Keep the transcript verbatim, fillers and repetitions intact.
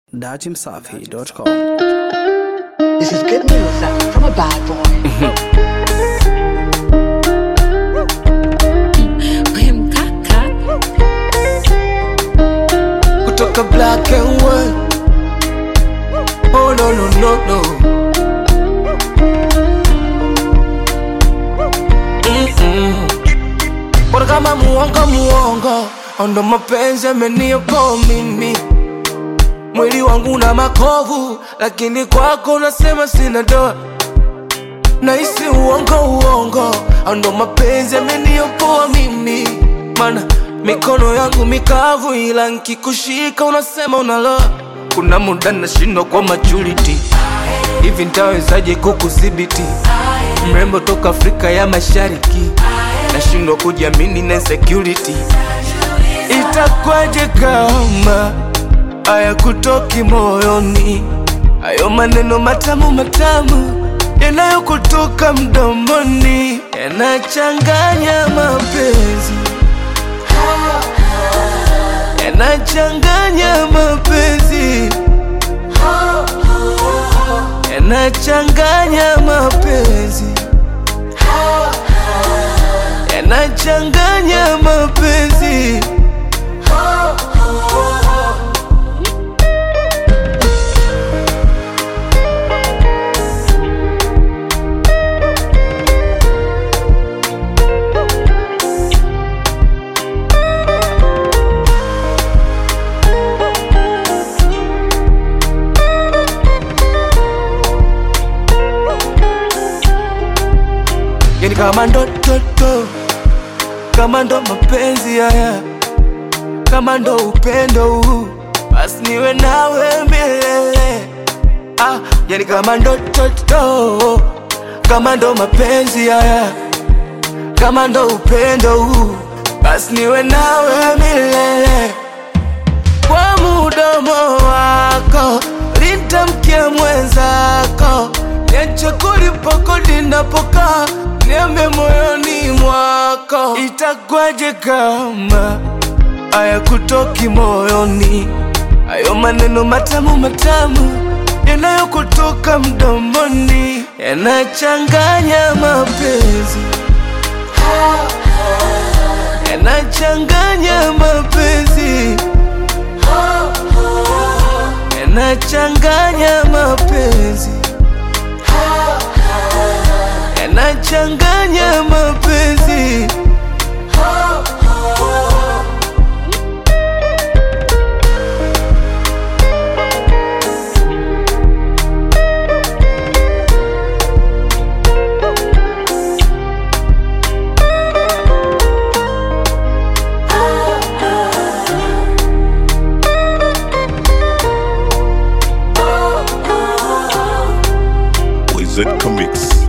dachimsafi dot com. This is good news uh, from a bad boy. Kutoka black and white. Oh no no no no. Mm-mm. Bora kama muongo muongo, ndo mapenzi yameniokoa mimi. Mwili wangu na makovu, lakini kwako unasema sina doa. Nahisi uongo uongo, ndo mapenzi yameniokoa mimi. Mana mikono yangu mikavu, ila nikikushika unasema unaloa. Kuna muda nashindwa kwa maturity, hivi nitawezaje kukudhibiti? Mrembo toka Afrika ya Mashariki, nashindwa kujiamini na insecurity. Itakwaje kama haya kutoki moyoni, hayo maneno matamu matamu yanayokutoka mdomoni yanachanganya mapenzi, yanachanganya mapenzi, yanachanganya mapenzi, yanachanganya mapenzi. Yani kama ndo toto, kama ndo mapenzi haya, kama ndo upendo huu, basi niwe nawe milele. Ah, yani kama ndo toto, kama ndo mapenzi haya, kama ndo upendo huu, basi niwe nawe milele. Kwa mudomo wako nitamkia mwenzako, niache kulipa kodi ninapokaa, niambe moyoni mwako. Itakwaje kama haya kutoki moyoni, hayo maneno matamu matamu yanayokutoka mdomoni yanachanganya mapenzi, yanachanganya mapenzi, yanachanganya mapenzi, yanachanganya mapenzi. Wizard Comics.